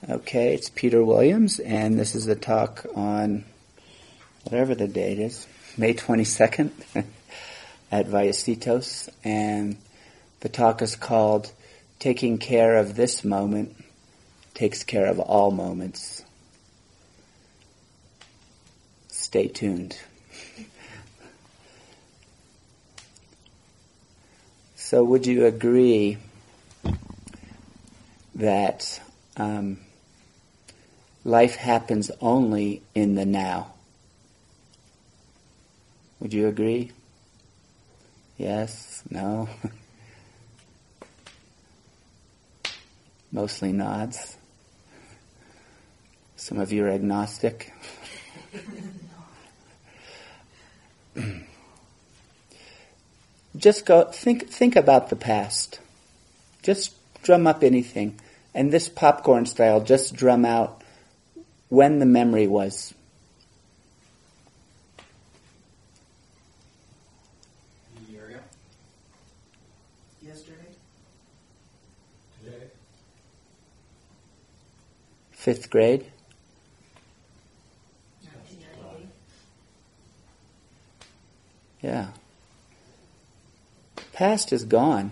Okay, it's Peter Williams, and this is a talk on whatever the date is, May 22nd at Vallecitos, and the talk is called Taking Care of This Moment Takes Care of All Moments. Stay tuned. So would you agree that life happens only in the now? Would you agree? Yes? No? Mostly nods. Some of you are agnostic. Just go think about the past. Just drum up anything. And this popcorn style, just drum out when the memory was. A year ago. Yesterday. Today. 5th grade. Yeah. Past is gone.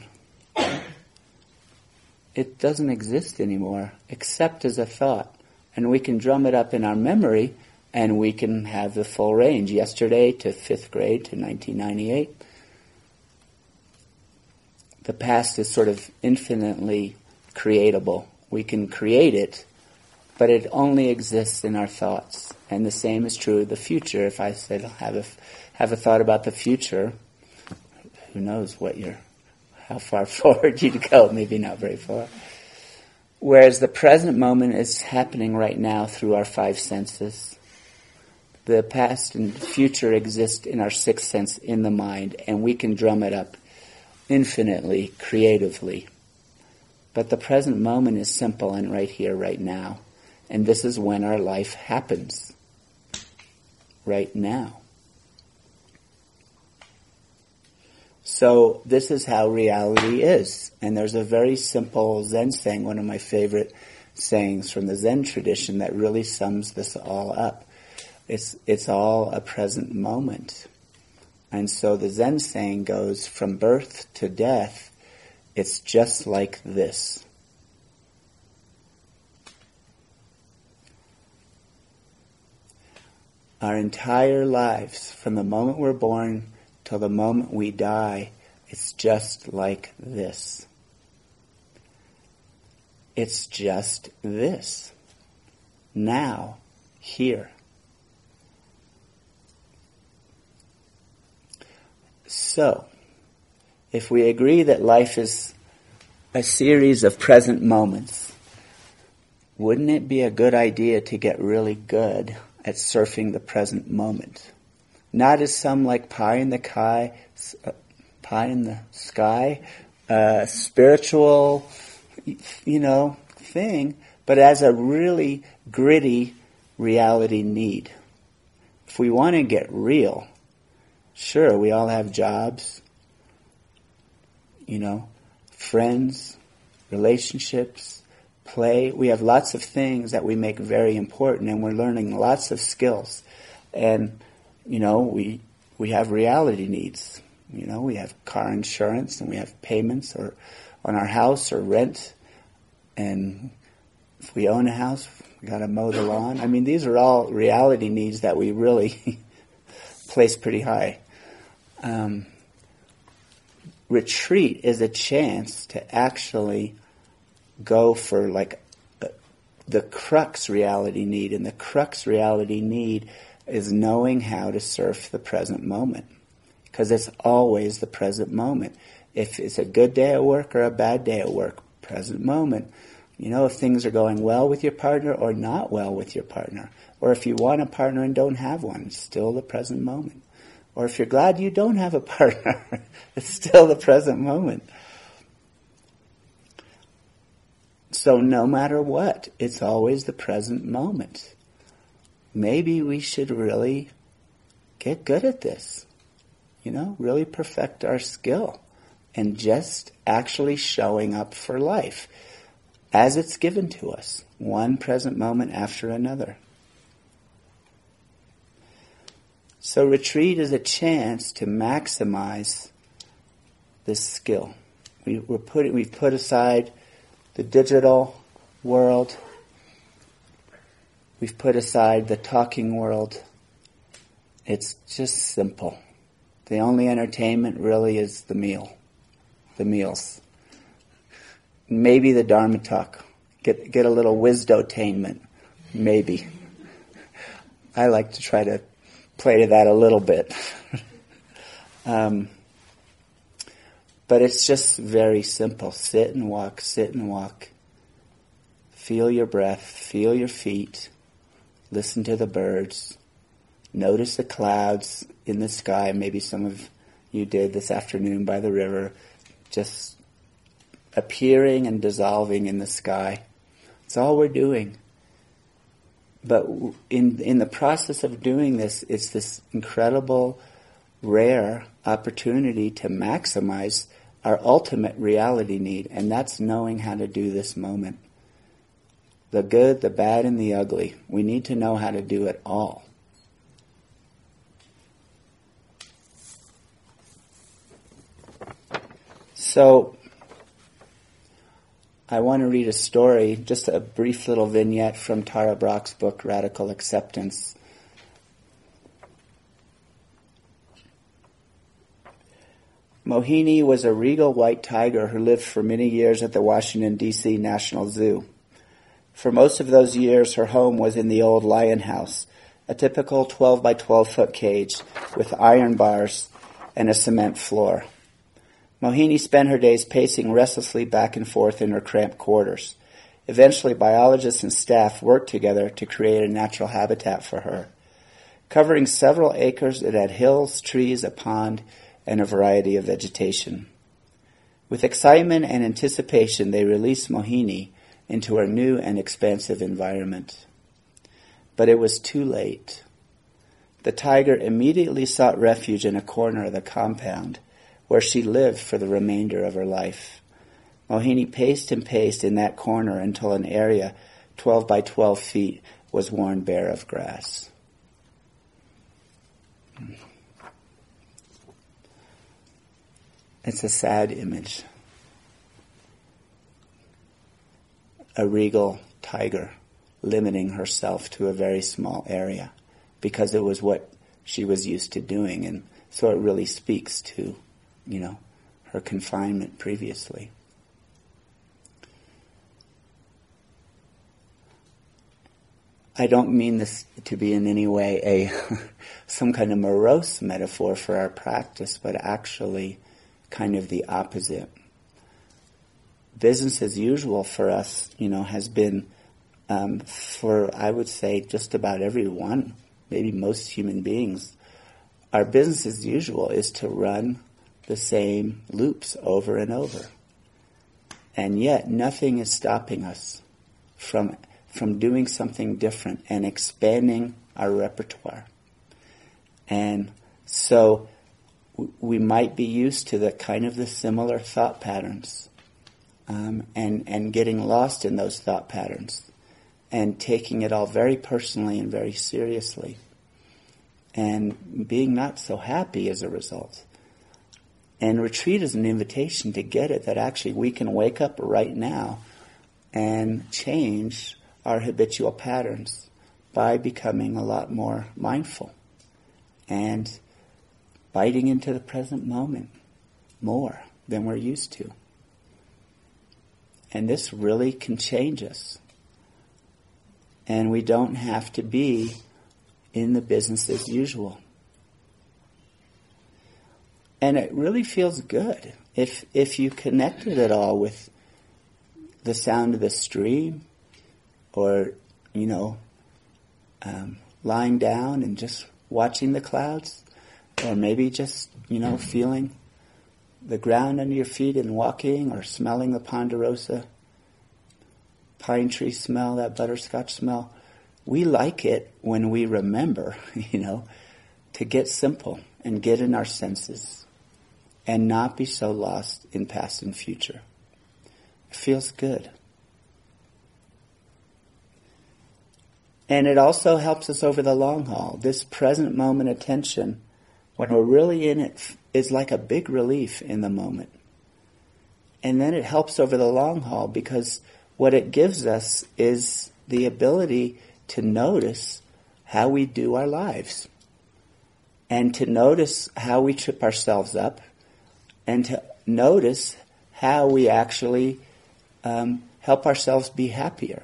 It doesn't exist anymore, except as a thought. And we can drum it up in our memory, and we can have the full range, yesterday to 5th grade to 1998. The past is sort of infinitely creatable. We can create it, but it only exists in our thoughts. And the same is true of the future. If I said, have a thought about the future, who knows how far forward you'd go, maybe not very far. Whereas the present moment is happening right now through our 5 senses. The past and future exist in our 6th sense, in the mind, and we can drum it up infinitely, creatively. But the present moment is simple and right here, right now. And this is when our life happens. Right now. So this is how reality is. And there's a very simple Zen saying, one of my favorite sayings from the Zen tradition that really sums this all up. It's all a present moment. And so the Zen saying goes, from birth to death, it's just like this. Our entire lives, from the moment we're born till the moment we die, it's just like this. It's just this. Now, here. So, if we agree that life is a series of present moments, wouldn't it be a good idea to get really good at surfing the present moment? Not as some like pie in the sky, spiritual, thing, but as a really gritty reality need. If we want to get real, sure, we all have jobs, friends, relationships, play. We have lots of things that we make very important, and we're learning lots of skills. And we have reality needs. We have car insurance, and we have payments or on our house or rent. And if we own a house, we got to mow the lawn. I mean, these are all reality needs that we really place pretty high. Retreat is a chance to actually go for the crux reality need. And the crux reality need is knowing how to surf the present moment. Because it's always the present moment. If it's a good day at work or a bad day at work, present moment. If things are going well with your partner or not well with your partner. Or if you want a partner and don't have one, it's still the present moment. Or if you're glad you don't have a partner, it's still the present moment. So no matter what, it's always the present moment. Maybe we should really get good at this. Really perfect our skill. And just actually showing up for life. as it's given to us, one present moment after another. So retreat is a chance to maximize this skill. We've put aside the digital world. We've put aside the talking world. It's just simple. The only entertainment really is the meals. Maybe the Dharma talk. Get a little wisdotainment. Maybe. I like to try to play to that a little bit. But it's just very simple. Sit and walk, sit and walk. Feel your breath, feel your feet. Listen to the birds. Notice the clouds in the sky. Maybe some of you did this afternoon by the river. Just appearing and dissolving in the sky. It's all we're doing. But in the process of doing this, it's this incredible, rare opportunity to maximize our ultimate reality need, and that's knowing how to do this moment. The good, the bad, and the ugly. We need to know how to do it all. So, I want to read a story, just a brief little vignette from Tara Brach's book, Radical Acceptance. Mohini was a regal white tiger who lived for many years at the Washington, D.C. National Zoo. For most of those years, her home was in the old Lion House, a typical 12 by 12 foot cage with iron bars and a cement floor. Mohini spent her days pacing restlessly back and forth in her cramped quarters. Eventually, biologists and staff worked together to create a natural habitat for her. Covering several acres, it had hills, trees, a pond, and a variety of vegetation. With excitement and anticipation, they released Mohini into her new and expansive environment. But it was too late. The tiger immediately sought refuge in a corner of the compound, where she lived for the remainder of her life. Mohini paced and paced in that corner until an area 12 by 12 feet was worn bare of grass. It's a sad image. A regal tiger limiting herself to a very small area because it was what she was used to doing, and so it really speaks to, her confinement previously. I don't mean this to be in any way some kind of morose metaphor for our practice, but actually kind of the opposite. Business as usual for us, has been, for I would say just about everyone, maybe most human beings, our business as usual is to run the same loops over and over. And yet nothing is stopping us from doing something different and expanding our repertoire. And so we might be used to the similar thought patterns, and getting lost in those thought patterns and taking it all very personally and very seriously and being not so happy as a result. And retreat is an invitation to get it, that actually we can wake up right now and change our habitual patterns by becoming a lot more mindful and biting into the present moment more than we're used to. And this really can change us. And we don't have to be in the business as usual. And it really feels good if you connected at all with the sound of the stream, or, lying down and just watching the clouds, or maybe just, feeling the ground under your feet and walking, or smelling the ponderosa pine tree smell, that butterscotch smell. We like it when we remember, to get simple and get in our senses and not be so lost in past and future. It feels good. And it also helps us over the long haul. This present moment attention, when we're really in it, is like a big relief in the moment. And then it helps over the long haul because what it gives us is the ability to notice how we do our lives. And to notice how we trip ourselves up. And to notice how we actually help ourselves be happier.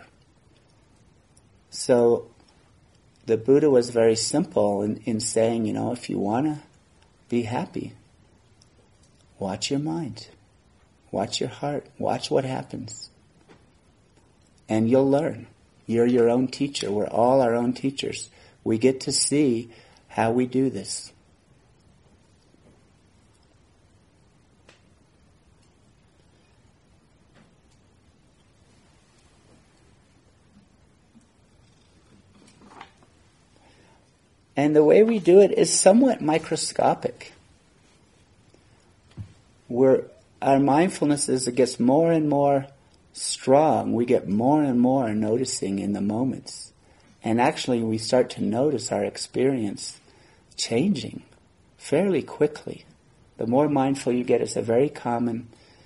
So the Buddha was very simple in saying, if you want to be happy, watch your mind, watch your heart, watch what happens. And you'll learn. You're your own teacher. We're all our own teachers. We get to see how we do this. And the way we do it is somewhat microscopic. Our mindfulness, as it gets more and more strong, we get more and more noticing in the moments. And actually we start to notice our experience changing fairly quickly. The more mindful you get, it's a very common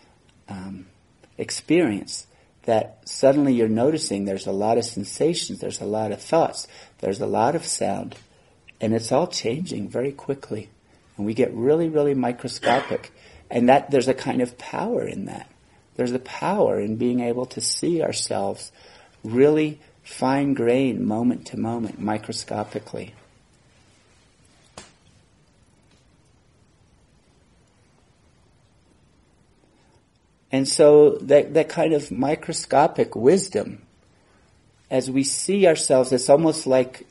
experience that suddenly you're noticing there's a lot of sensations, there's a lot of thoughts, there's a lot of sound. And it's all changing very quickly. And we get really, really microscopic. And that there's a kind of power in that. There's a power in being able to see ourselves really fine-grained, moment to moment, microscopically. And so that kind of microscopic wisdom, as we see ourselves, it's almost like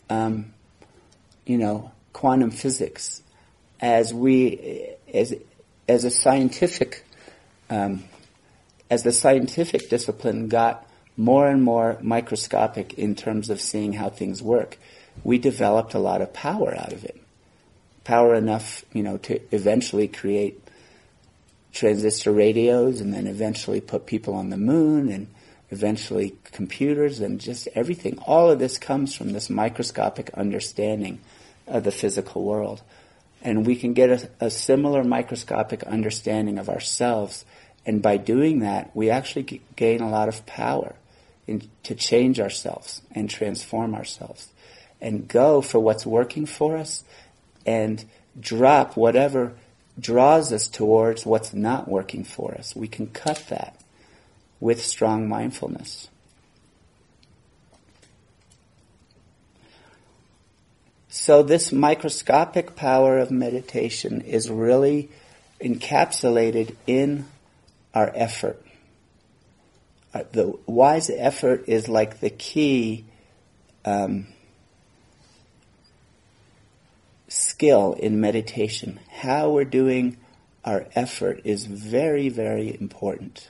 quantum physics, as the scientific discipline got more and more microscopic in terms of seeing how things work, we developed a lot of power out of it. Power enough, to eventually create transistor radios and then eventually put people on the moon and eventually computers and just everything. All of this comes from this microscopic understanding of the physical world. And we can get a similar microscopic understanding of ourselves. And by doing that, we actually gain a lot of power to change ourselves and transform ourselves. And go for what's working for us and drop whatever draws us towards what's not working for us. We can cut that with strong mindfulness. So this microscopic power of meditation is really encapsulated in our effort. The wise effort is like the key skill in meditation. How we're doing our effort is very, very important.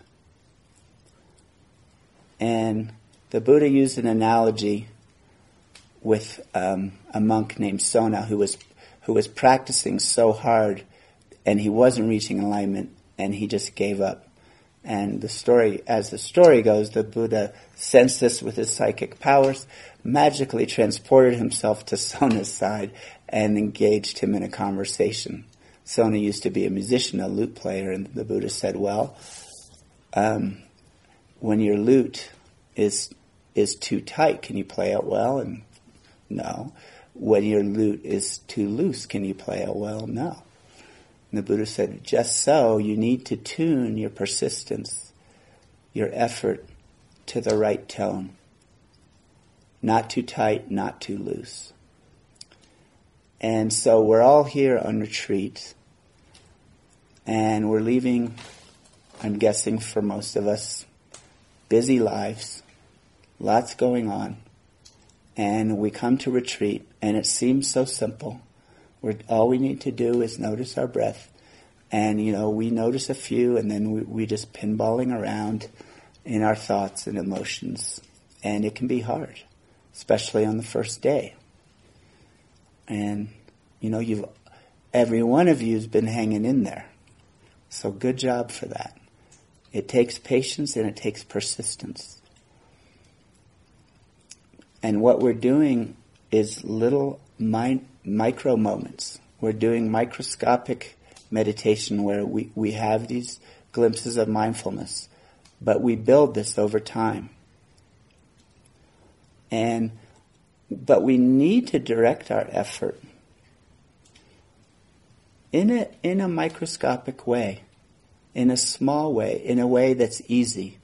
And the Buddha used an analogy with a monk named Sona who was practicing so hard and he wasn't reaching alignment and he just gave up. And as the story goes, the Buddha sensed this with his psychic powers, magically transported himself to Sona's side and engaged him in a conversation. Sona used to be a musician, a lute player, and the Buddha said, well, when your lute is too tight, can you play it well? And no. When your lute is too loose, can you play it well? No. And the Buddha said, just so, you need to tune your persistence, your effort to the right tone. Not too tight, not too loose. And so we're all here on retreat, and we're leaving, I'm guessing for most of us, busy lives, lots going on, and we come to retreat, and it seems so simple. All we need to do is notice our breath, and we notice a few, and then we just pinballing around in our thoughts and emotions, and it can be hard, especially on the first day. And every one of you has been hanging in there, so good job for that. It takes patience and it takes persistence. And what we're doing is little micro moments. We're doing microscopic meditation where we have these glimpses of mindfulness, but we build this over time. But we need to direct our effort in a microscopic way, in a small way, in a way that's easy.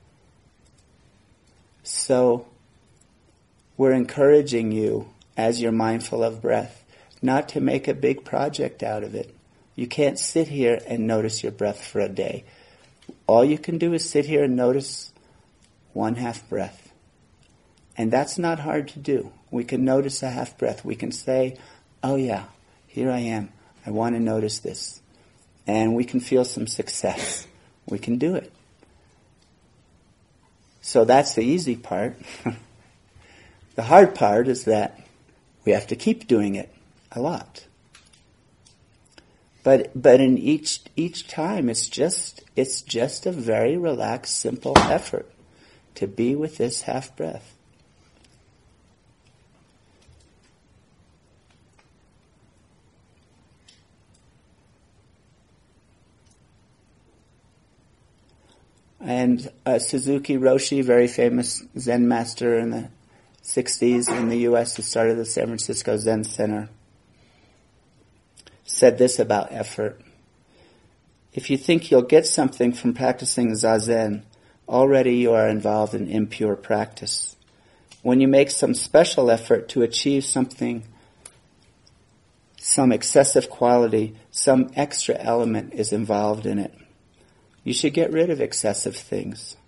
So we're encouraging you, as you're mindful of breath, not to make a big project out of it. You can't sit here and notice your breath for a day. All you can do is sit here and notice 1/2 breath. And that's not hard to do. We can notice a 1/2 breath. We can say, oh yeah, here I am. I want to notice this. And we can feel some success. We can do it. So that's the easy part. The hard part is that we have to keep doing it a lot. But in each time, it's just a very relaxed, simple effort to be with this 1/2 breath. And Suzuki Roshi, very famous Zen master in the 60s in the U.S., who started the San Francisco Zen Center, said this about effort. If you think you'll get something from practicing Zazen, already you are involved in impure practice. When you make some special effort to achieve something, some excessive quality, some extra element is involved in it. You should get rid of excessive things.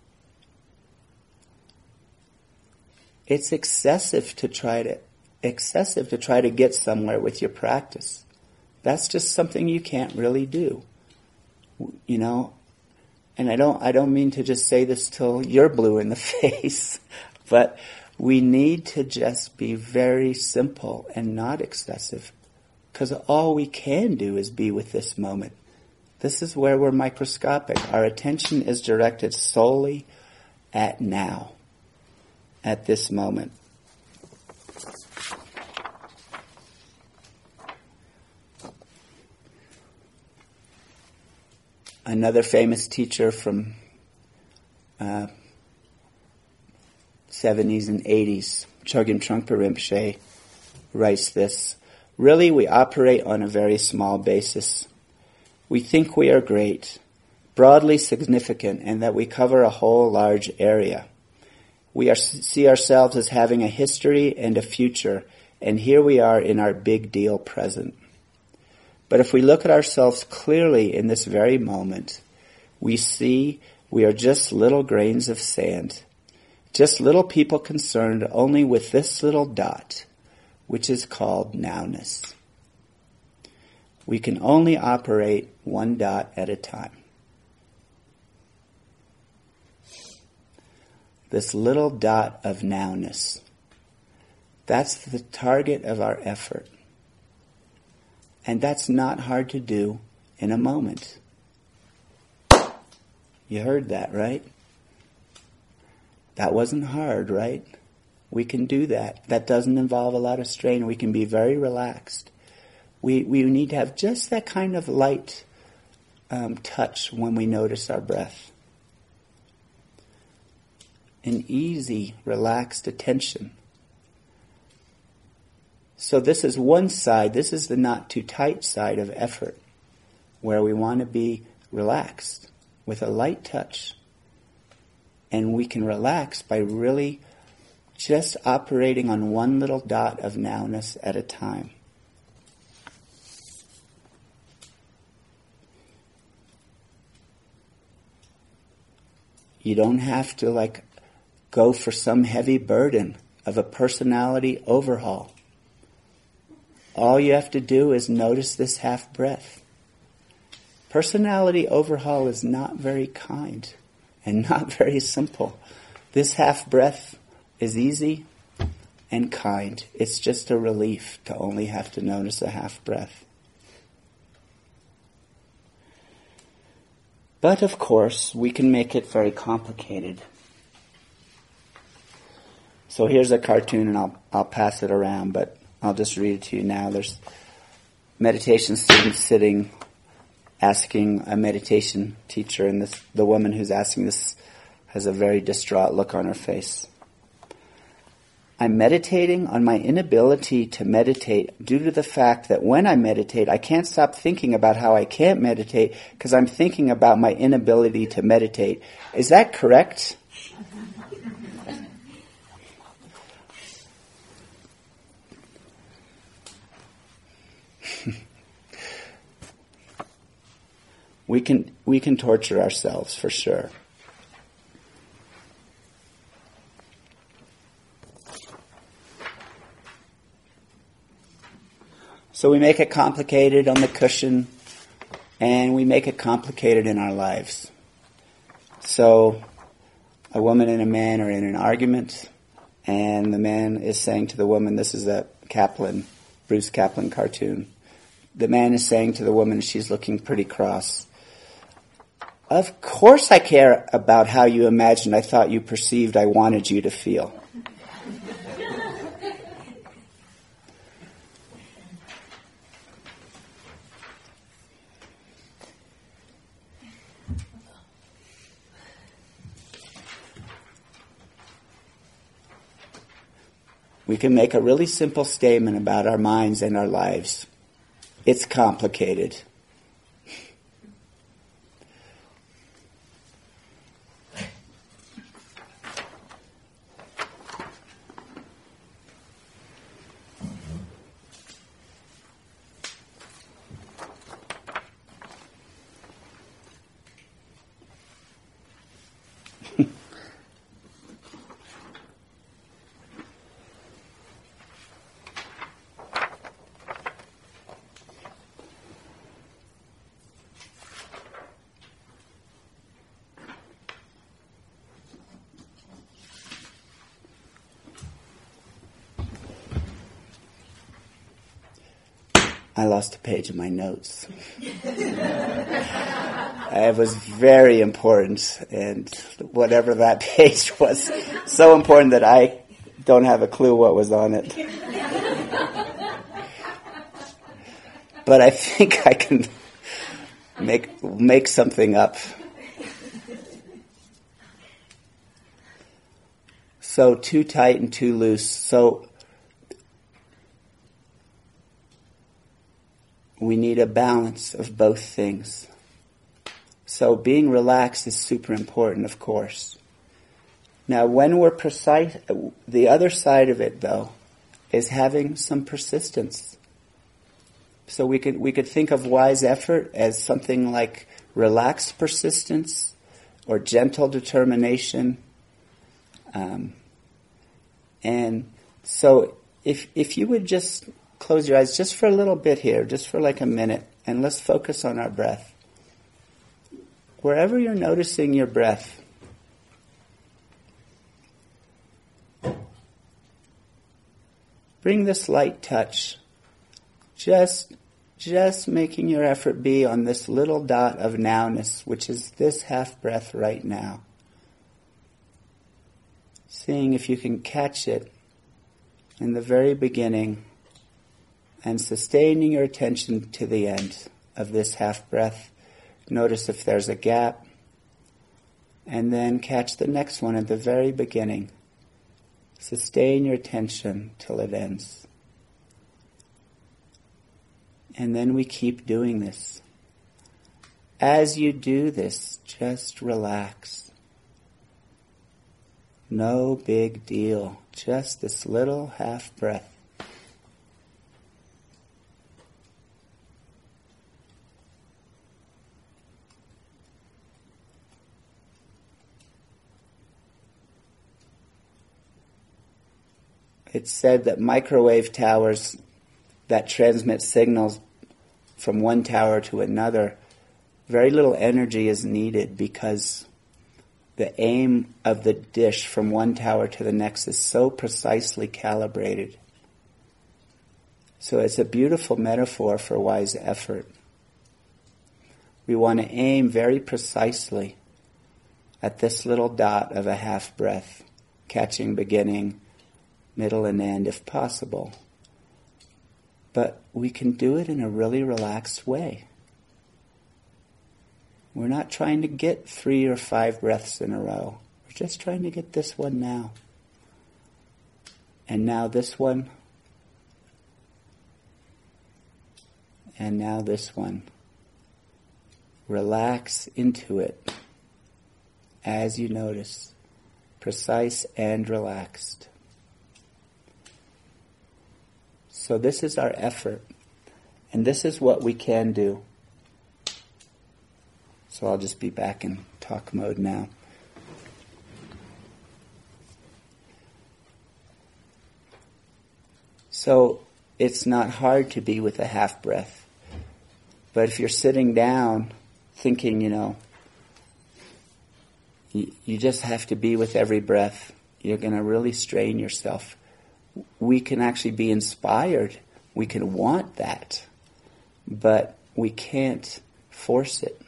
It's excessive to try to get somewhere with your practice. That's just something you can't really do. You know, and I don't mean to just say this till you're blue in the face, but we need to just be very simple and not excessive, because all we can do is be with this moment. This is where we're microscopic. Our attention is directed solely at now, at this moment. Another famous teacher from 70s and 80s, Chogyam Trungpa Rinpoche, writes this: really, we operate on a very small basis. We think we are great, broadly significant, and that we cover a whole large area. We see ourselves as having a history and a future, and here we are in our big deal present. But if we look at ourselves clearly in this very moment, we see we are just little grains of sand, just little people concerned only with this little dot, which is called nowness. We can only operate one dot at a time. This little dot of nowness, that's the target of our effort. And that's not hard to do in a moment. You heard that, right? That wasn't hard, right? We can do that. That doesn't involve a lot of strain. We can be very relaxed. We need to have just that kind of light touch when we notice our breath. An easy, relaxed attention. So this is one side, this is the not too tight side of effort, where we want to be relaxed with a light touch. And we can relax by really just operating on one little dot of nowness at a time. You don't have to go for some heavy burden of a personality overhaul. All you have to do is notice this 1/2 breath. Personality overhaul is not very kind and not very simple. This 1/2 breath is easy and kind. It's just a relief to only have to notice a 1/2 breath. But of course, we can make it very complicated. So here's a cartoon, and I'll pass it around, but I'll just read it to you now. There's meditation students sitting, asking a meditation teacher, and the woman who's asking this has a very distraught look on her face. I'm meditating on my inability to meditate due to the fact that when I meditate, I can't stop thinking about how I can't meditate because I'm thinking about my inability to meditate. Is that correct? We can torture ourselves for sure. So we make it complicated on the cushion, and we make it complicated in our lives. So a woman and a man are in an argument, and the man is saying to the woman, this is a Bruce Kaplan cartoon. The man is saying to the woman, she's looking pretty cross, of course I care about how you imagined, I thought you perceived, I wanted you to feel. We can make a really simple statement about our minds and our lives. It's complicated. I lost a page of my notes. It was very important, and whatever that page was, so important that I don't have a clue what was on it. But I think I can make something up. So too tight and too loose. So we need a balance of both things. So being relaxed is super important, of course. Now, when we're precise, the other side of it, though, is having some persistence. So we could think of wise effort as something like relaxed persistence or gentle determination. And so if you would just close your eyes just for a little bit here, just for like a minute, and let's focus on our breath. Wherever you're noticing your breath, bring this light touch. Just making your effort be on this little dot of nowness, which is this half breath right now. Seeing if you can catch it in the very beginning and sustaining your attention to the end of this half breath. Notice if there's a gap, and then catch the next one at the very beginning. Sustain your attention till it ends. And then we keep doing this. As you do this, just relax. No big deal, just this little half breath. It's said that microwave towers that transmit signals from one tower to another, very little energy is needed because the aim of the dish from one tower to the next is so precisely calibrated. So it's a beautiful metaphor for wise effort. We want to aim very precisely at this little dot of a half breath, catching beginning, middle, and end if possible. But we can do it in a really relaxed way. We're not trying to get 3 or 5 breaths in a row. We're just trying to get this one now. And now this one. And now this one. Relax into it as you notice. Precise and relaxed. So this is our effort. And this is what we can do. So I'll just be back in talk mode now. So it's not hard to be with a half breath. But if you're sitting down thinking, you just have to be with every breath, you're going to really strain yourself. We can actually be inspired. We can want that. But we can't force it.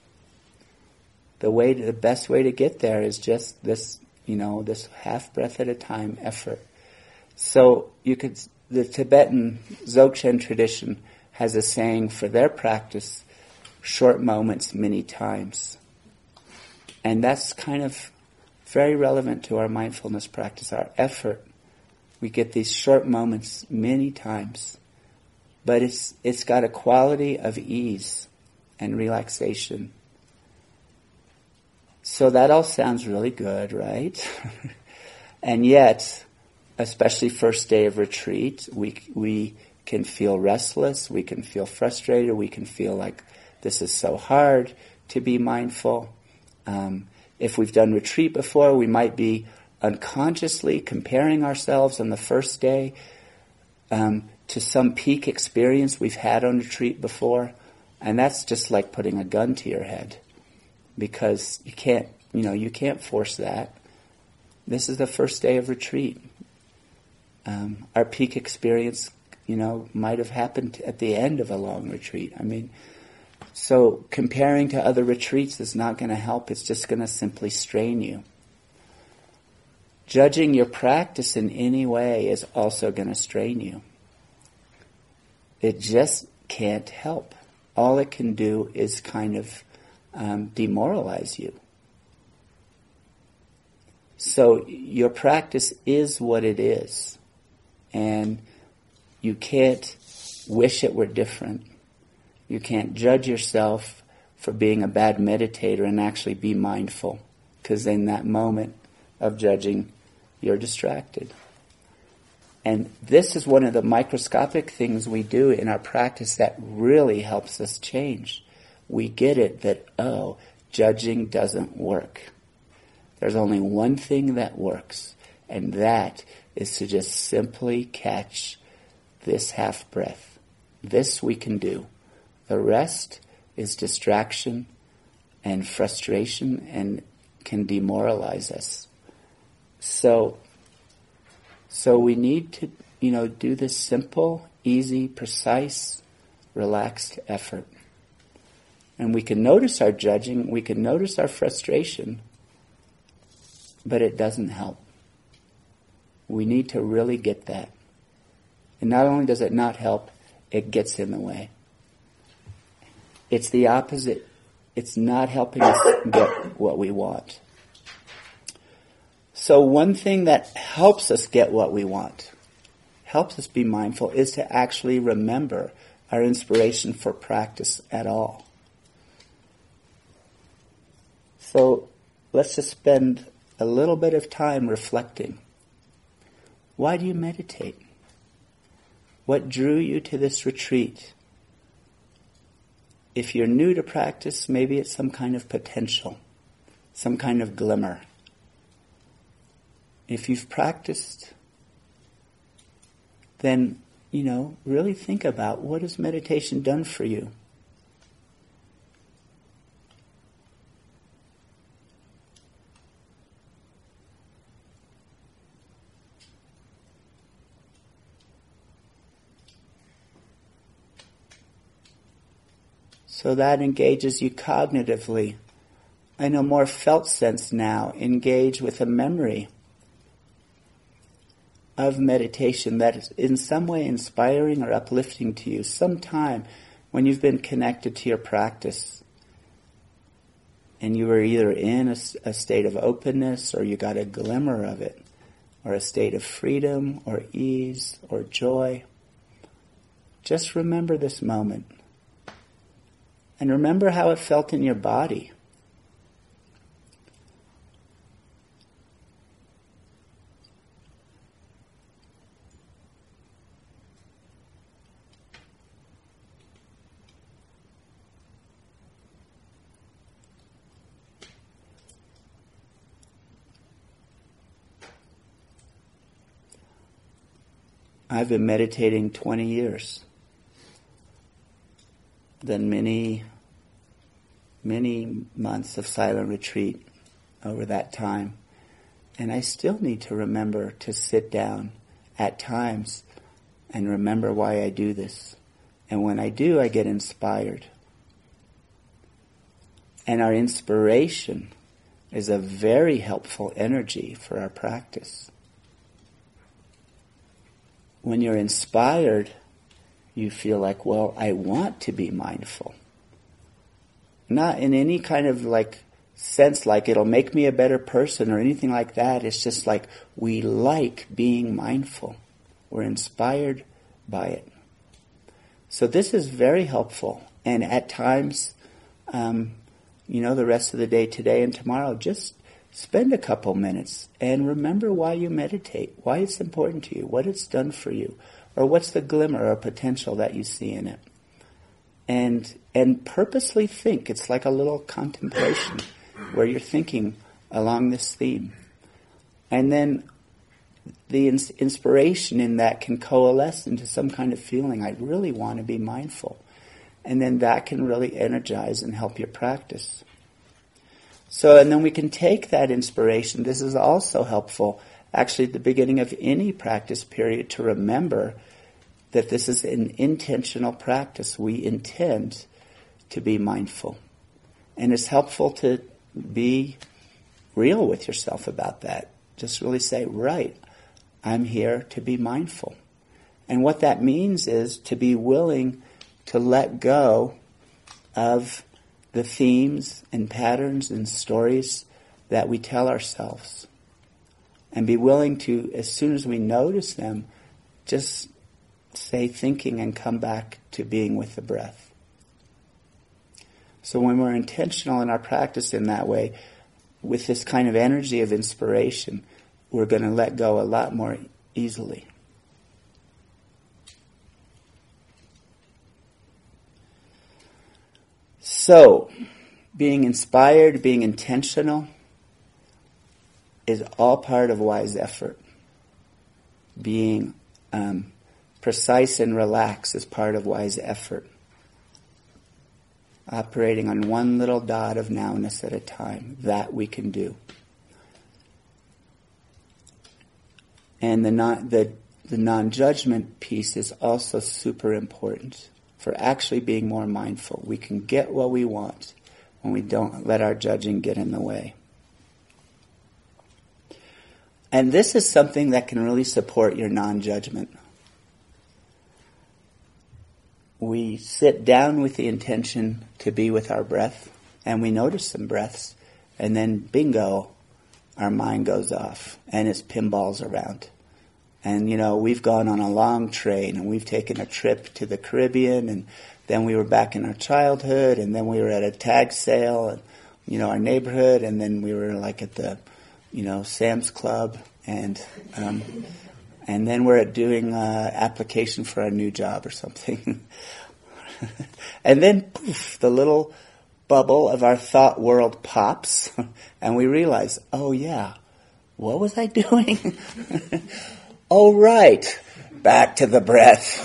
The best way to get there is just this, this half breath at a time effort. So the Tibetan Dzogchen tradition has a saying for their practice, short moments many times. And that's kind of very relevant to our mindfulness practice, our effort. We get these short moments many times. But it's got a quality of ease and relaxation. So that all sounds really good, right? And yet, especially first day of retreat, we can feel restless, we can feel frustrated, we can feel like this is so hard to be mindful. If we've done retreat before, we might be unconsciously comparing ourselves on the first day to some peak experience we've had on retreat before. And that's just like putting a gun to your head. Because you can't force that. This is the first day of retreat. Our peak experience, might have happened at the end of a long retreat. So comparing to other retreats is not going to help. It's just going to simply strain you. Judging your practice in any way is also going to strain you. It just can't help. All it can do is kind of demoralize you. So your practice is what it is. And you can't wish it were different. You can't judge yourself for being a bad meditator and actually be mindful. Because in that moment of judging, you're distracted. And this is one of the microscopic things we do in our practice that really helps us change. We get it that, judging doesn't work. There's only one thing that works, and that is to just simply catch this half breath. This we can do. The rest is distraction and frustration and can demoralize us. So we need to, do this simple, easy, precise, relaxed effort. And we can notice our judging, we can notice our frustration, but it doesn't help. We need to really get that. And not only does it not help, it gets in the way. It's the opposite. It's not helping us get what we want. So one thing that helps us get what we want, helps us be mindful, is to actually remember our inspiration for practice at all. So let's just spend a little bit of time reflecting. Why do you meditate? What drew you to this retreat? If you're new to practice, maybe it's some kind of potential, some kind of glimmer. If you've practiced, then, really think about what has meditation done for you. So that engages you cognitively. In a more felt sense now, engage with a memory. of meditation that is in some way inspiring or uplifting to you, some time when you've been connected to your practice and you were either in a state of openness or you got a glimmer of it, or a state of freedom or ease or joy. Just remember this moment. And remember how it felt in your body. I've been meditating 20 years. Done many, many months of silent retreat over that time. And I still need to remember to sit down at times and remember why I do this. And when I do, I get inspired. And our inspiration is a very helpful energy for our practice. When you're inspired, you feel like, well, I want to be mindful. Not in any kind of sense like it'll make me a better person or anything like that. It's just like we like being mindful. We're inspired by it. So this is very helpful. And at times, the rest of the day today and tomorrow, just spend a couple minutes and remember why you meditate, why it's important to you, what it's done for you, or what's the glimmer or potential that you see in it. And purposely think. It's like a little contemplation where you're thinking along this theme. And then the inspiration in that can coalesce into some kind of feeling, I really want to be mindful. And then that can really energize and help your practice. So, and then we can take that inspiration. This is also helpful, actually, at the beginning of any practice period, to remember that this is an intentional practice. We intend to be mindful. And it's helpful to be real with yourself about that. Just really say, right, I'm here to be mindful. And what that means is to be willing to let go of the themes and patterns and stories that we tell ourselves. And be willing to, as soon as we notice them, just say thinking and come back to being with the breath. So when we're intentional in our practice in that way, with this kind of energy of inspiration, we're going to let go a lot more easily. So, being inspired, being intentional, is all part of wise effort. Being precise and relaxed is part of wise effort. Operating on one little dot of nowness at a time, that we can do. And the non-judgment piece is also super important for actually being more mindful. We can get what we want when we don't let our judging get in the way. And this is something that can really support your non-judgment. We sit down with the intention to be with our breath, and we notice some breaths, and then bingo, our mind goes off, and it's pinballs around. And, we've gone on a long train, and we've taken a trip to the Caribbean, and then we were back in our childhood, and then we were at a tag sale, and, our neighborhood, and then we were at the, Sam's Club, and then we're doing application for our new job or something. And then, poof, the little bubble of our thought world pops, and we realize, oh yeah, what was I doing? Oh, right. Back to the breath.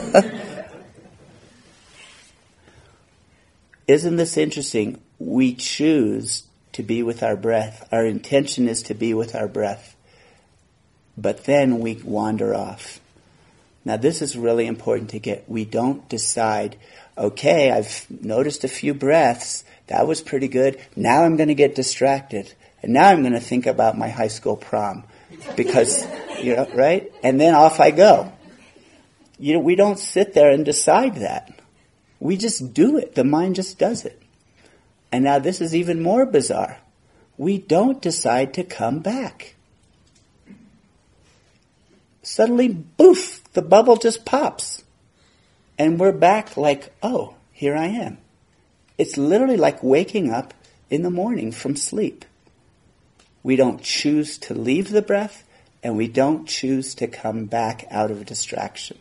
Isn't this interesting? We choose to be with our breath. Our intention is to be with our breath. But then we wander off. Now, this is really important to get. We don't decide, okay, I've noticed a few breaths. That was pretty good. Now I'm going to get distracted. And now I'm going to think about my high school prom. Because Right? And then off I go. We don't sit there and decide that. We just do it. The mind just does it. And now this is even more bizarre. We don't decide to come back. Suddenly, boof, the bubble just pops. And we're back like, oh, here I am. It's literally like waking up in the morning from sleep. We don't choose to leave the breath, and we don't choose to come back out of distraction.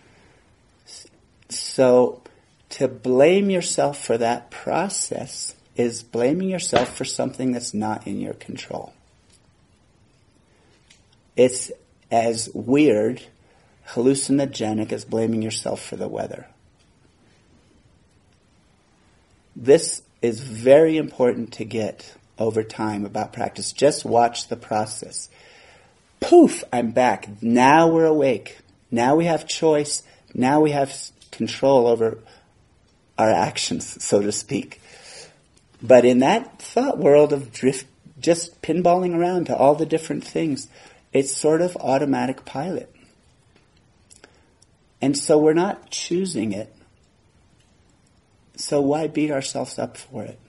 So, to blame yourself for that process is blaming yourself for something that's not in your control. It's as weird, hallucinogenic as blaming yourself for the weather. This is very important to get over time about practice. Just watch the process. Poof, I'm back. Now we're awake. Now we have choice. Now we have control over our actions, so to speak. But in that thought world of just pinballing around to all the different things, it's sort of automatic pilot. And so we're not choosing it. So why beat ourselves up for it?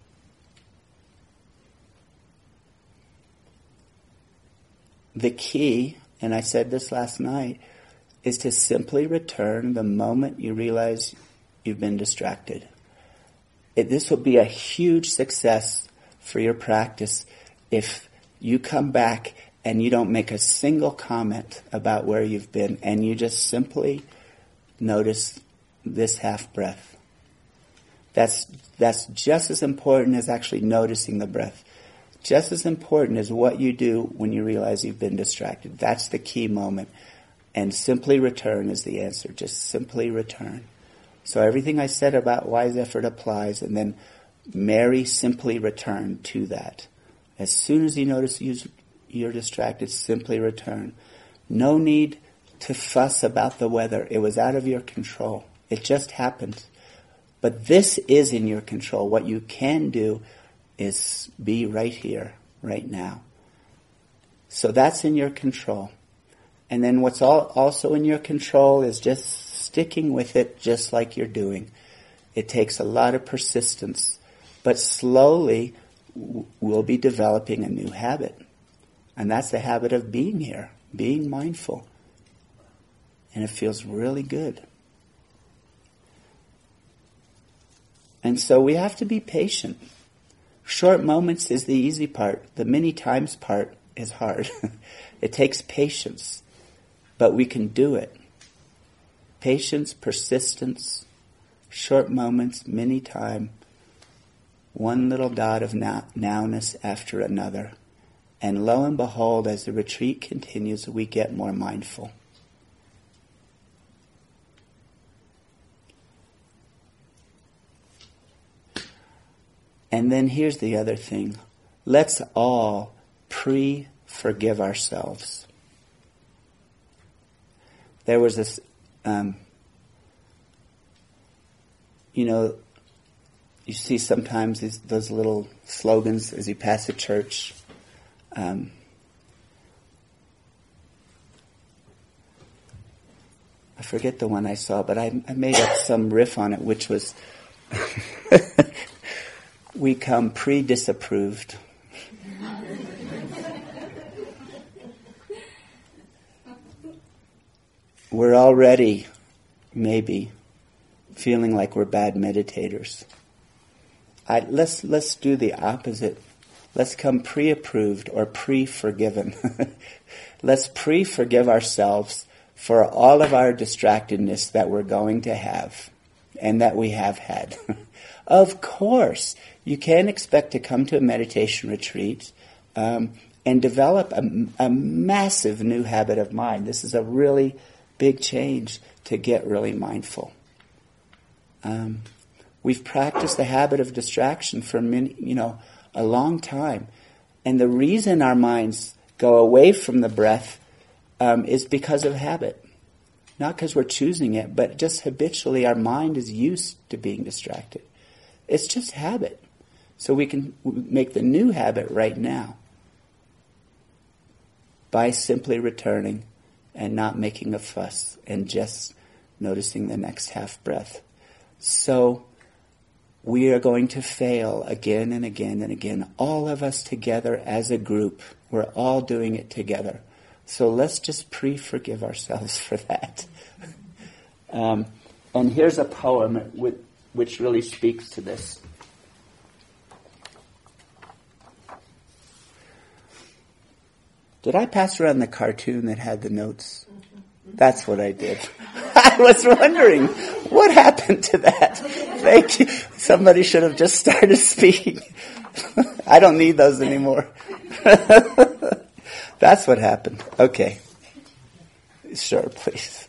The key, and I said this last night, is to simply return the moment you realize you've been distracted. This will be a huge success for your practice if you come back and you don't make a single comment about where you've been, and you just simply notice this half breath. That's just as important as actually noticing the breath. Just as important as what you do when you realize you've been distracted. That's the key moment. And simply return is the answer. Just simply return. So everything I said about wise effort applies, and then marry simply return to that. As soon as you notice you're distracted, simply return. No need to fuss about the weather. It was out of your control. It just happened. But this is in your control. What you can do is be right here, right now. So that's in your control. And then what's also in your control is just sticking with it just like you're doing. It takes a lot of persistence. But slowly, we'll be developing a new habit. And that's the habit of being here, being mindful. And it feels really good. And so we have to be patient. Short moments is the easy part. The many times part is hard. It takes patience. But we can do it. Patience, persistence, short moments, many time, one little dot of nowness after another. And lo and behold, as the retreat continues, we get more mindful. And then here's the other thing. Let's all pre-forgive ourselves. There was this, you see sometimes those little slogans as you pass a church. I forget the one I saw, but I made up some riff on it, which was, we come pre-disapproved. We're already, maybe, feeling like we're bad meditators. Let's do the opposite. Let's come pre-approved or pre-forgiven. Let's pre-forgive ourselves for all of our distractedness that we're going to have and that we have had. Of course, you can't expect to come to a meditation retreat and develop a massive new habit of mind. This is a really big change to get really mindful. We've practiced the habit of distraction for a long time. And the reason our minds go away from the breath is because of habit. Not because we're choosing it, but just habitually our mind is used to being distracted. It's just habit. So we can make the new habit right now. by simply returning and not making a fuss and just noticing the next half breath. So we are going to fail again and again and again. All of us together as a group. We're all doing it together. So let's just forgive ourselves for that. And here's a poem which really speaks to this. Did I pass around the cartoon that had the notes? That's what I did. I was wondering, what happened to that? Thank you. Somebody should have just started speaking. I don't need those anymore. That's what happened. Okay. Sure, please.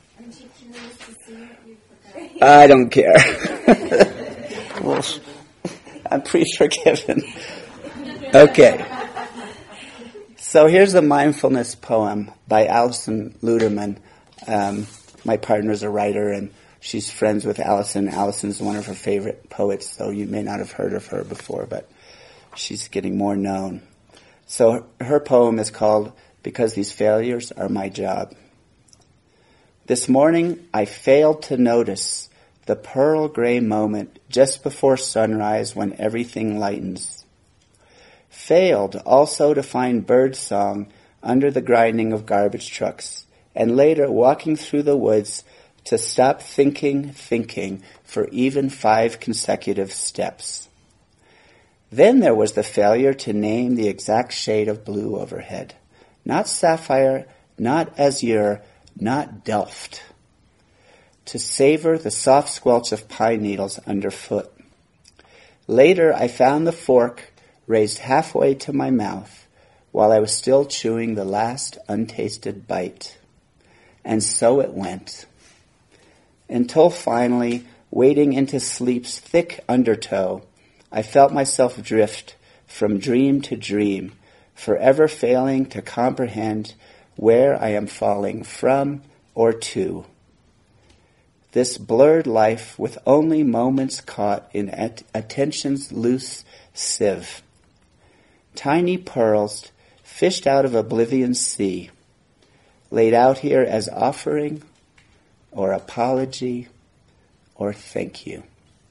I don't care. Well, I'm pre-forgiven. Okay. So here's a mindfulness poem by Alison Luderman. My partner's a writer, and she's friends with Alison. Alison's one of her favorite poets, so you may not have heard of her before, but she's getting more known. So her poem is called Because These Failures Are My Job. This morning I failed to notice the pearl gray moment just before sunrise when everything lightens. Failed also to find birdsong under the grinding of garbage trucks, and later walking through the woods to stop thinking for even 5 consecutive steps. Then there was the failure to name the exact shade of blue overhead. Not sapphire, not azure, not Delft. To savor the soft squelch of pine needles underfoot. Later I found the fork raised halfway to my mouth while I was still chewing the last untasted bite. And so it went. Until finally, wading into sleep's thick undertow, I felt myself drift from dream to dream, forever failing to comprehend where I am falling from or to. This blurred life with only moments caught in attention's loose sieve. Tiny pearls fished out of oblivion's sea, laid out here as offering or apology or thank you.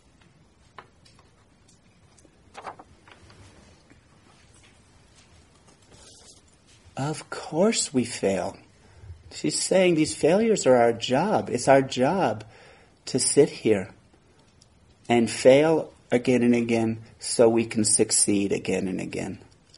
Of course we fail. She's saying these failures are our job. It's our job to sit here and fail again and again so we can succeed again and again.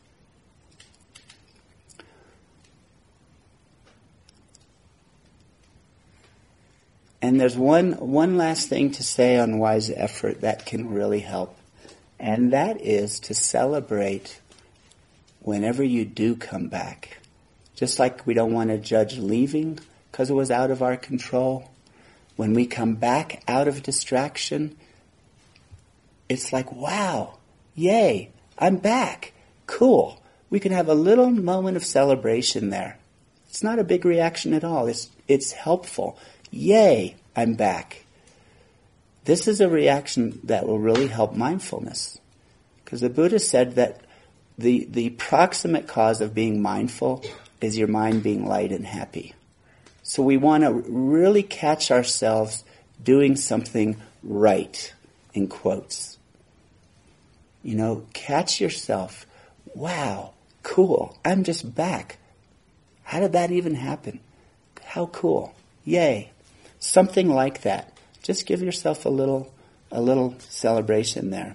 And there's one last thing to say on wise effort that can really help. And that is to celebrate whenever you do come back. Just like we don't want to judge leaving because it was out of our control. When we come back out of distraction, it's like, wow, yay, I'm back. Cool. We can have a little moment of celebration there. It's not a big reaction at all. It's helpful. Yay, I'm back. This is a reaction that will really help mindfulness. Because the Buddha said that the proximate cause of being mindful is your mind being light and happy. So we want to really catch ourselves doing something right, in quotes. You know, catch yourself. Wow, cool, I'm just back. How did that even happen? How cool. Yay. Something like that. Just give yourself a little celebration there.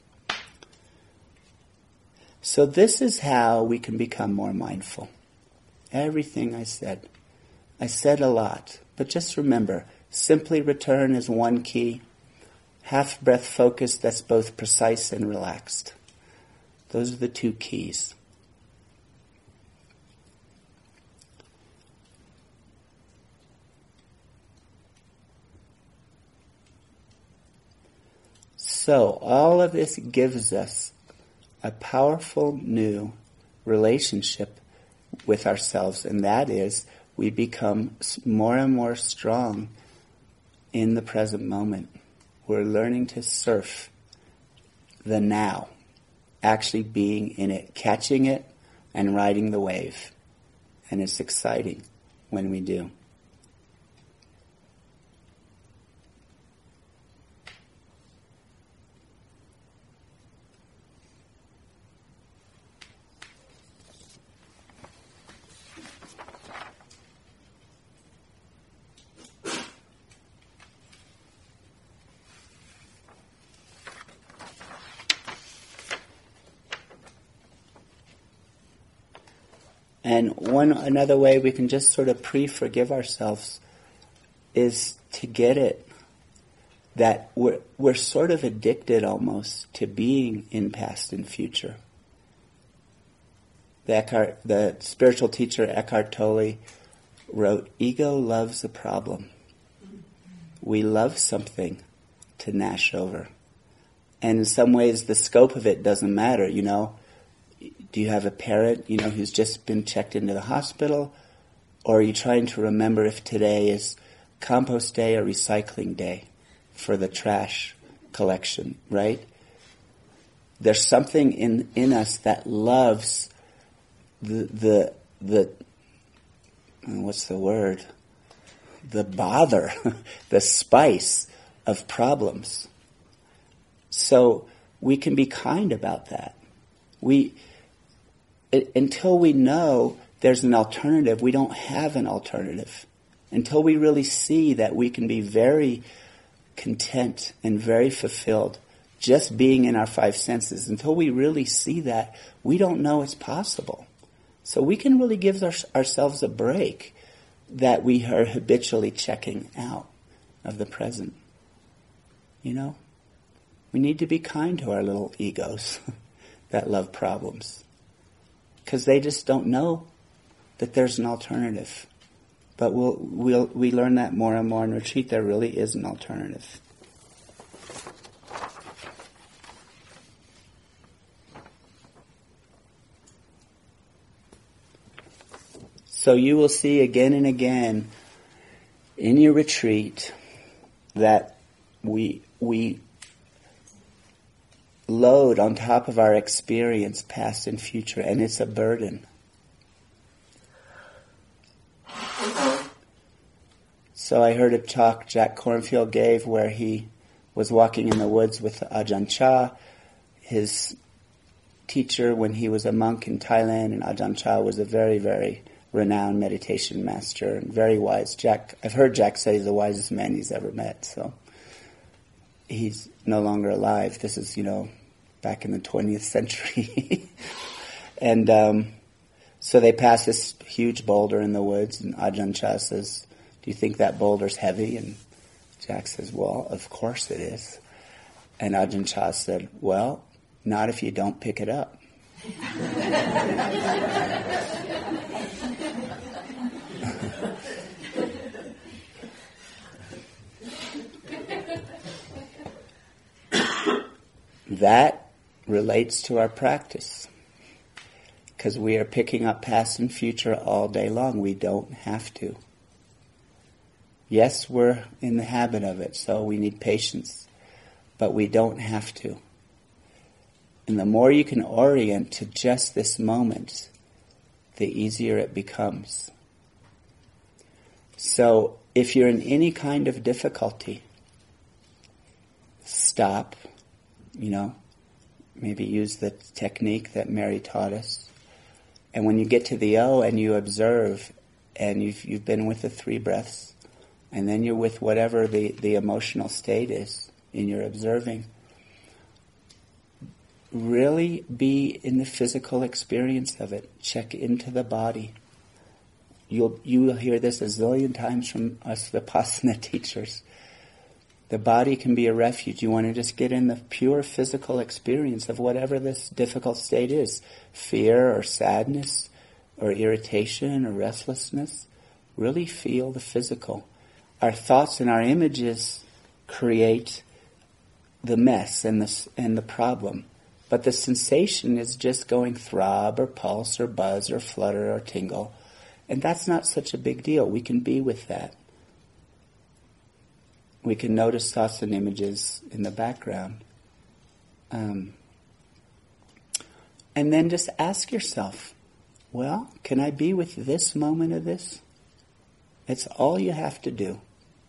So this is how we can become more mindful. Everything I said a lot, but just remember, simply return is one key. Half breath focus that's both precise and relaxed. Those are the 2 keys. So all of this gives us a powerful new relationship with ourselves, and that is we become more and more strong in the present moment. We're learning to surf the now, actually being in it, catching it and riding the wave. And it's exciting when we do. And another way we can just sort of pre-forgive ourselves is to get it that we're sort of addicted almost to being in past and future. The spiritual teacher Eckhart Tolle wrote, "Ego loves a problem." We love something to gnash over. And in some ways the scope of it doesn't matter, you know. Do you have a parent, who's just been checked into the hospital? Or are you trying to remember if today is compost day or recycling day for the trash collection, right? There's something in us that loves the what's the word? The bother, the spice of problems. So we can be kind about that. Until we know there's an alternative, we don't have an alternative. Until we really see that we can be very content and very fulfilled just being in our five senses, until we really see that, we don't know it's possible. So we can really give ourselves a break that we are habitually checking out of the present. We need to be kind to our little egos that love problems. Because they just don't know that there's an alternative. But we learn that more and more in retreat. There really is an alternative. So you will see again and again in your retreat that we load on top of our experience, past and future, and it's a burden. So I heard a talk Jack Kornfield gave where he was walking in the woods with Ajahn Chah, his teacher when he was a monk in Thailand, and Ajahn Chah was a very, very renowned meditation master and very wise. I've heard Jack say he's the wisest man he's ever met, so he's no longer alive. This is, back in the 20th century. And so they pass this huge boulder in the woods, and Ajahn Chah says, "Do you think that boulder's heavy?" And Jack says, "Well, of course it is." And Ajahn Chah said, "Well, not if you don't pick it up." That relates to our practice. Because we are picking up past and future all day long. We don't have to. Yes, we're in the habit of it, so we need patience. But we don't have to. And the more you can orient to just this moment, the easier it becomes. So if you're in any kind of difficulty, stop, maybe use the technique that Mary taught us. And when you get to the O and you observe, and you've been with the 3 breaths, and then you're with whatever the emotional state is in your observing, really be in the physical experience of it. Check into the body. You will hear this a zillion times from us Vipassana teachers. The body can be a refuge. You want to just get in the pure physical experience of whatever this difficult state is. Fear or sadness or irritation or restlessness. Really feel the physical. Our thoughts and our images create the mess and the problem. But the sensation is just going throb or pulse or buzz or flutter or tingle. And that's not such a big deal. We can be with that. We can notice thoughts and images in the background. And then just ask yourself, well, can I be with this moment of this? It's all you have to do.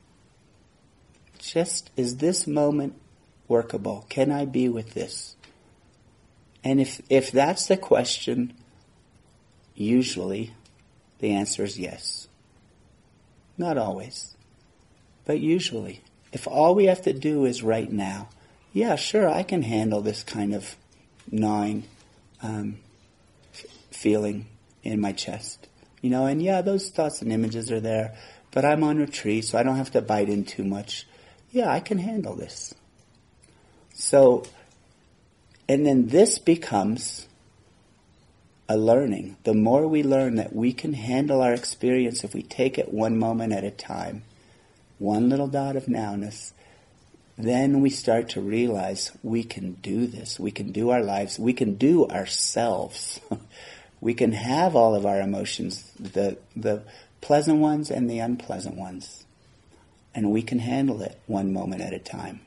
Just, is this moment workable? Can I be with this? And if that's the question, usually the answer is yes. Not always, but usually. If all we have to do is right now, yeah, sure, I can handle this kind of gnawing feeling in my chest. And yeah, those thoughts and images are there, but I'm on retreat, so I don't have to bite in too much. Yeah, I can handle this. So, and then this becomes a learning. The more we learn that we can handle our experience if we take it one moment at a time, one little dot of nowness, then we start to realize we can do this. We can do our lives. We can do ourselves. We can have all of our emotions, the pleasant ones and the unpleasant ones. And we can handle it one moment at a time.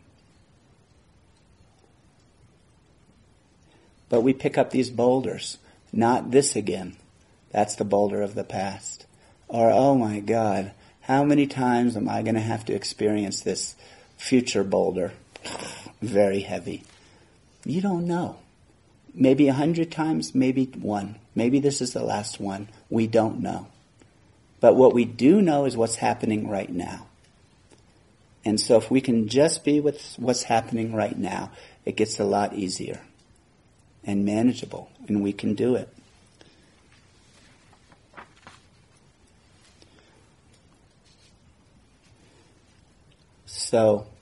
But we pick up these boulders. Not this again. That's the boulder of the past. Or, oh my God, how many times am I going to have to experience this future boulder? Very heavy. You don't know. Maybe 100 times, maybe one. Maybe this is the last one. We don't know. But what we do know is what's happening right now. And so if we can just be with what's happening right now, it gets a lot easier and manageable, and we can do it. So,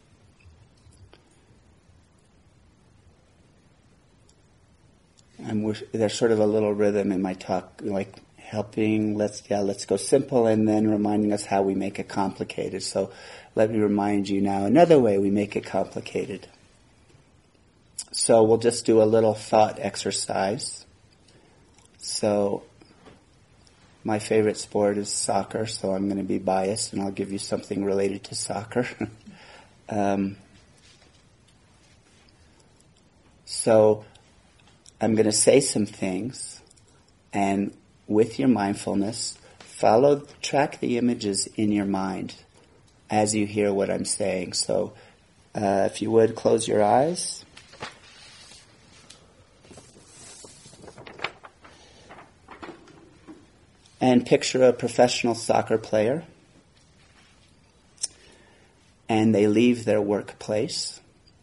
there's sort of a little rhythm in my talk, like helping, let's go simple, and then reminding us how we make it complicated. So let me remind you now another way we make it complicated. So we'll just do a little thought exercise. So my favorite sport is soccer, so I'm going to be biased, and I'll give you something related to soccer. So I'm going to say some things, and with your mindfulness, track the images in your mind as you hear what I'm saying. So if you would, close your eyes. And picture a professional soccer player. And they leave their workplace.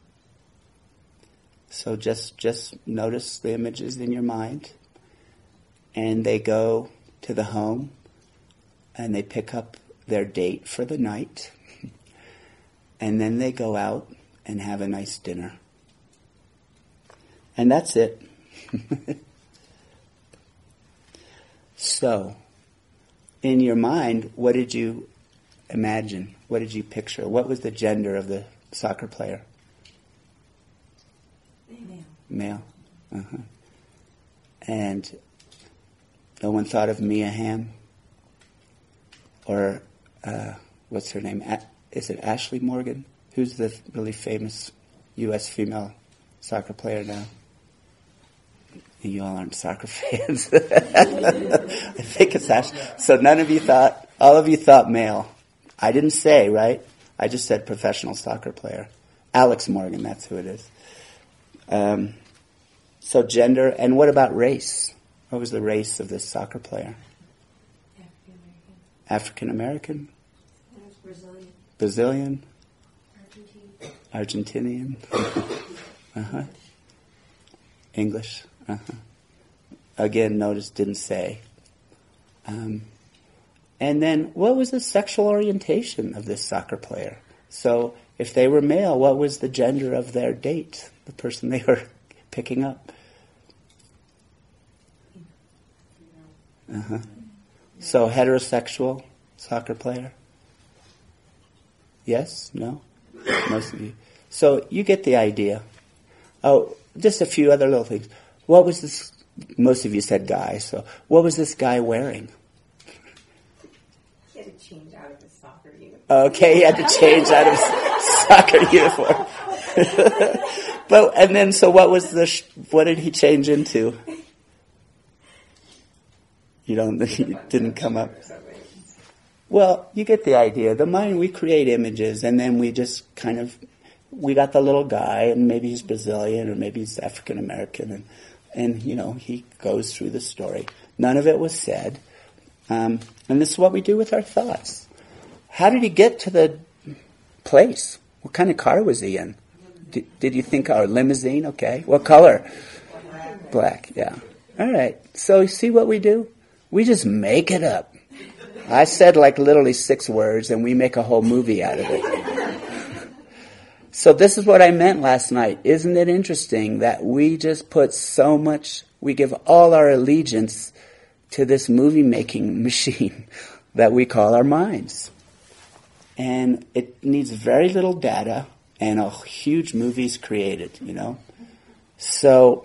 So just notice the images in your mind. And they go to the home. And they pick up their date for the night. And then they go out and have a nice dinner. And that's it. So, in your mind, what did you imagine? What did you picture? What was the gender of the soccer player? Male. Uh-huh. And no one thought of Mia Hamm? Or, what's her name? Is it Ashley Morgan? Who's the really famous U.S. female soccer player now? You all aren't soccer fans. I think it's Ashley. So all of you thought male. I didn't say, right? I just said professional soccer player. Alex Morgan, that's who it is. So gender, and what about race? What was the race of this soccer player? African American? Brazilian? Argentinian? Uh-huh. English? Uh-huh. Again, notice didn't say. And then, what was the sexual orientation of this soccer player? So, if they were male, what was the gender of their date, the person they were picking up? Uh-huh. So, heterosexual soccer player? Yes? No? Most of you. So, you get the idea. Oh, just a few other little things. What was this? Most of you said guy, so what was this guy wearing? He had to change out of his soccer uniform. Okay, he had to change out of his soccer uniform. And then, so what was what did he change into? You don't, it didn't come up. Well, you get the idea. The mind, we create images, and then we just kind of, we got the little guy, and maybe he's Brazilian, or maybe he's African American, and he goes through the story. None of it was said. And this is what we do with our thoughts. How did he get to the place? What kind of car was he in? Did you think, limousine? Okay. What color? Black, yeah. All right. So you see what we do? We just make it up. I said literally 6 words, and we make a whole movie out of it. So this is what I meant last night. Isn't it interesting that we just put so much, we give all our allegiance to this movie-making machine that we call our minds. And it needs very little data, and a huge movie's created, So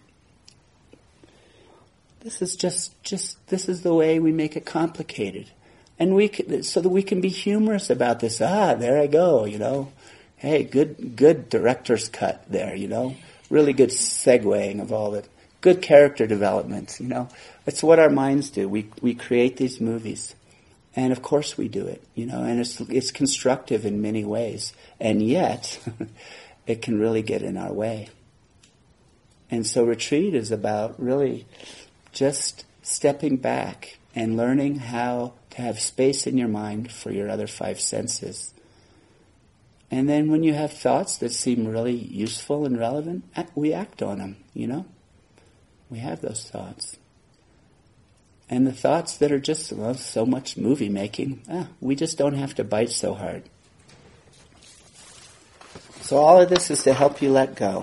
this is this is the way we make it complicated. And so that we can be humorous about this. There I go, Hey, good director's cut there, Really good segueing of all that. Good character development, It's what our minds do. We create these movies. And of course we do it, and it's constructive in many ways. And yet, it can really get in our way. And so retreat is about really just stepping back and learning how to have space in your mind for your other 5 senses. And then when you have thoughts that seem really useful and relevant, we act on them, We have those thoughts. And the thoughts that are just so much movie making, we just don't have to bite so hard. So all of this is to help you let go.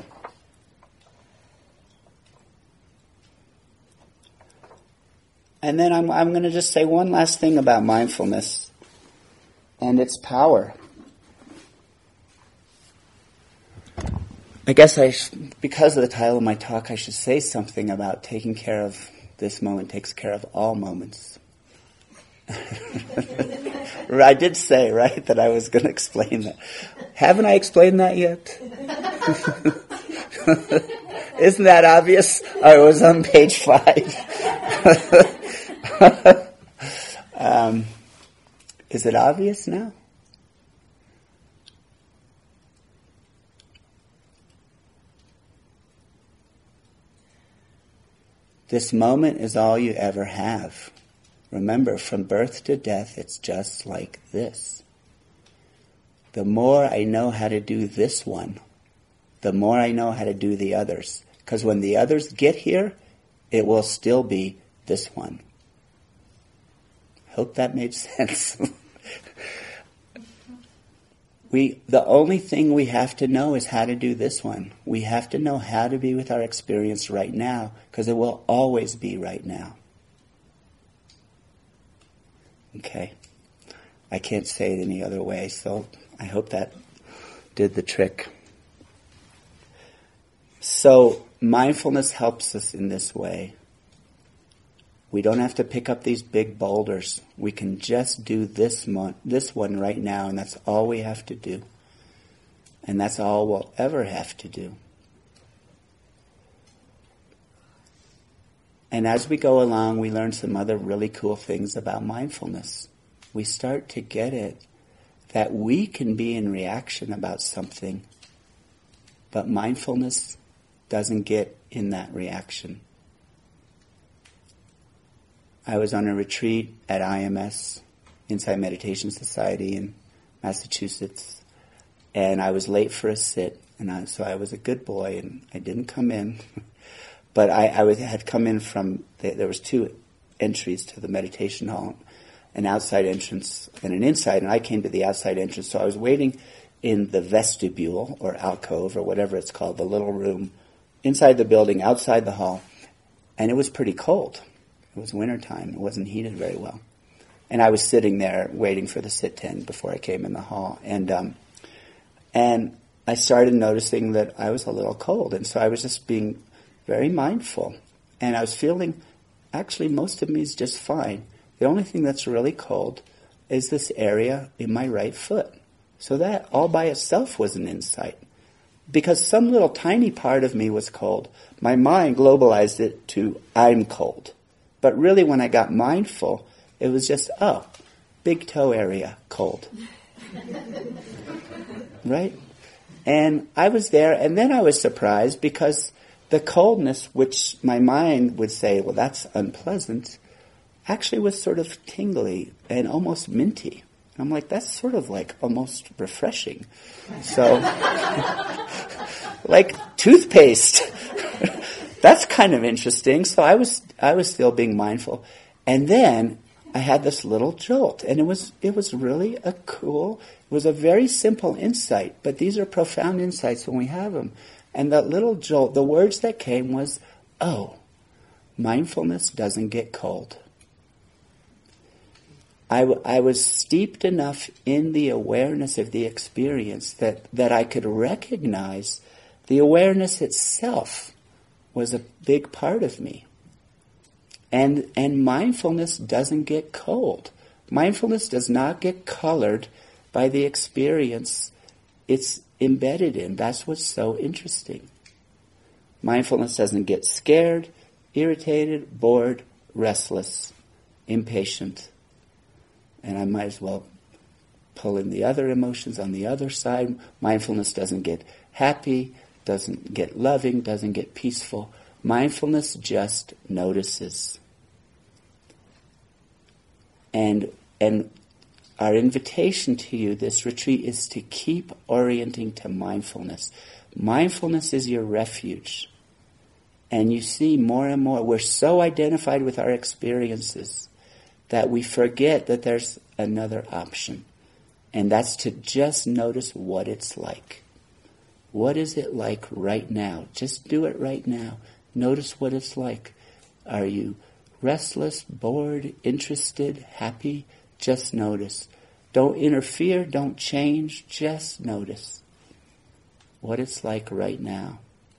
And then I'm going to just say one last thing about mindfulness and its power. I guess because of the title of my talk, I should say something about taking care of this moment takes care of all moments. I did say, right, that I was going to explain that. Haven't I explained that yet? Isn't that obvious? It was on page 5. Is it obvious now? This moment is all you ever have. Remember, from birth to death, it's just like this. The more I know how to do this one, the more I know how to do the others. Because when the others get here, it will still be this one. Hope that made sense. The only thing we have to know is how to do this one. We have to know how to be with our experience right now, because it will always be right now. Okay? I can't say it any other way, so I hope that did the trick. So mindfulness helps us in this way. We don't have to pick up these big boulders. We can just do this one right now, and that's all we have to do. And that's all we'll ever have to do. And as we go along, we learn some other really cool things about mindfulness. We start to get it, that we can be in reaction about something, but mindfulness doesn't get in that reaction. I was on a retreat at IMS, Insight Meditation Society in Massachusetts, and I was late for a sit, and so I was a good boy, and I didn't come in. But I had come in from, there was 2 entries to the meditation hall, an outside entrance and an inside, and I came to the outside entrance, so I was waiting in the vestibule, or alcove, or whatever it's called, the little room, inside the building, outside the hall, and it was pretty cold. It was wintertime. It wasn't heated very well. And I was sitting there waiting for the sit-in before I came in the hall. And I started noticing that I was a little cold. And so I was just being very mindful. And I was feeling, actually, most of me is just fine. The only thing that's really cold is this area in my right foot. So that all by itself was an insight. Because some little tiny part of me was cold. My mind globalized it to, I'm cold. But really when I got mindful, it was just, oh, big toe area, cold. Right? And I was there, and then I was surprised because the coldness, which my mind would say, well, that's unpleasant, actually was sort of tingly and almost minty. And I'm like, that's sort of like almost refreshing. So, like toothpaste. That's kind of interesting. So I was still being mindful. And then I had this little jolt, and it was really it was a very simple insight, but these are profound insights when we have them. And that little jolt, the words that came was, oh, mindfulness doesn't get cold. I was steeped enough in the awareness of the experience that I could recognize the awareness itself was a big part of me. And mindfulness doesn't get cold. Mindfulness does not get colored by the experience it's embedded in. That's what's so interesting. Mindfulness doesn't get scared, irritated, bored, restless, impatient. And I might as well pull in the other emotions on the other side. Mindfulness doesn't get happy, doesn't get loving, doesn't get peaceful. Mindfulness just notices. And our invitation to you this retreat is to keep orienting to mindfulness. Mindfulness is your refuge. And you see more and more, we're so identified with our experiences that we forget that there's another option. And that's to just notice what it's like. What is it like right now? Just do it right now. Notice what it's like. Are you restless, bored, interested, happy? Just notice. Don't interfere, don't change, just notice what it's like right now.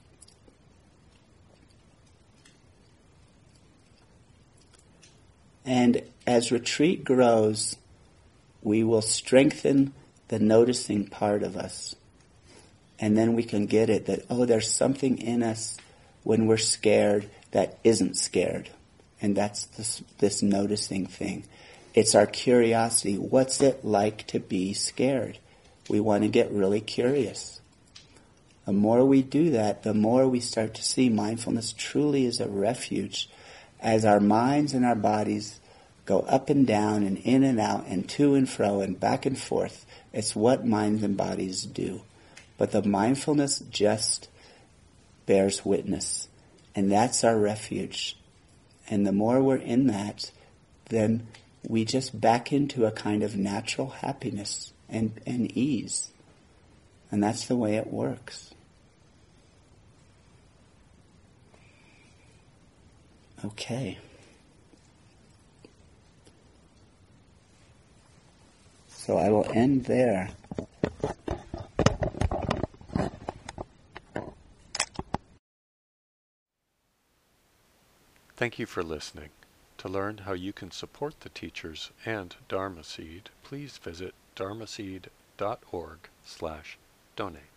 And as retreat grows, we will strengthen the noticing part of us. And then we can get it that, oh, there's something in us when we're scared that isn't scared. And that's this noticing thing. It's our curiosity. What's it like to be scared? We want to get really curious. The more we do that, the more we start to see mindfulness truly is a refuge as our minds and our bodies go up and down and in and out and to and fro and back and forth. It's what minds and bodies do. But the mindfulness just bears witness. And that's our refuge. And the more we're in that, then we just back into a kind of natural happiness and ease. And that's the way it works. Okay. So I will end there. Thank you for listening. To learn how you can support the teachers and Dharma Seed, please visit dharmaseed.org/donate.